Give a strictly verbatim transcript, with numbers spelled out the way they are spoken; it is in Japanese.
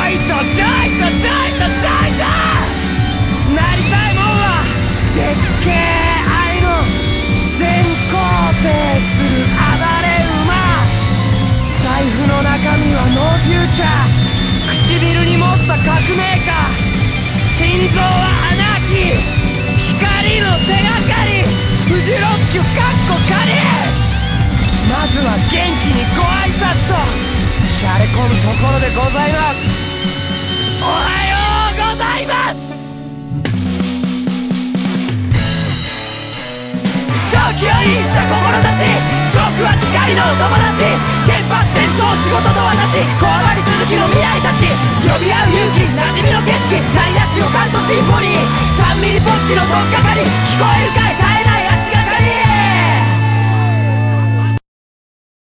いとちょいとちょいとちょいとなりたいもんはでっけえ愛の全肯定する暴れ馬。財布の中身はノーフューチャー、唇に持った革命家、心臓はアナーキー、光の手がかり、フジロッキュカッコカリ。まずは元気にご挨拶としゃれ込むところでございます。おはようございます。長期をいった志、食は光のお友達、